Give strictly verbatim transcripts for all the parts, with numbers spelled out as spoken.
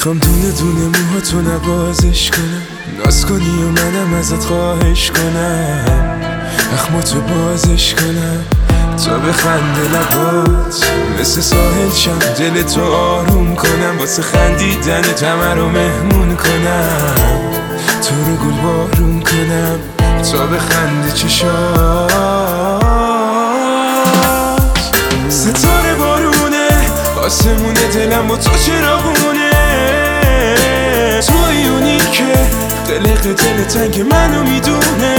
میخوام دونه دونه موهاتو نوازش کنم، ناز کنی و منم ازت خواهش کنم، اخماتو بازش کنم تا بخنده لبات مثل ساحل شم، دلتو آروم کنم، واسه خندیدن همه رو مهمون کنم، تو رو گل بارون کنم تا بخنده چشات. ستاره بارونه آسمون دلم با تو چراغونه، توی اونی که قلق دل تنگ منو میدونه.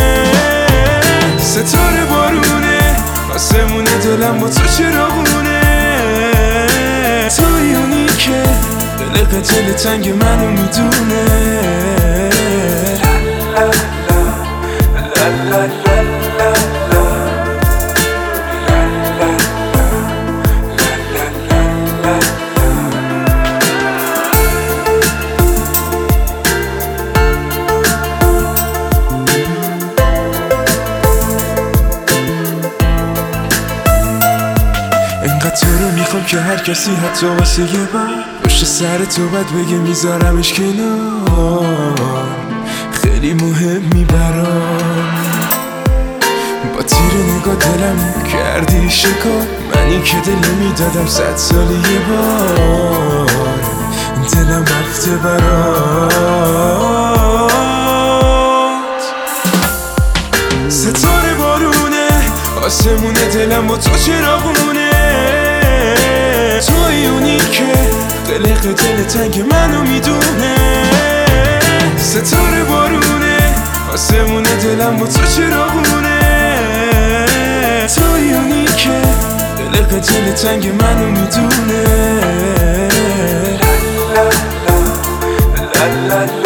ستاره بارونه آسمون دلم با تو چراغونه، توی اونی که قلق دل تنگ منو میدونه. لا لا لا لا انقدر تو رو میخوام که هر کسی حتی واسه یه بار پشت سر تو بد بگه میذارمش کنار، خیلی مهمی برام. با تیر نگاه دلم کردی شکار، منی که دل میدادم صد سال یه بار، دلم رفته برات. ستاره بارونه آسمون دلم با تو چراغونه، توی اونی که قلق دل تنگ منو میدونه. ستاره بارونه آسمون دلم با تو چراغونه، توی اونی که قلق دل تنگ منو میدونه. لا لا لا لا لا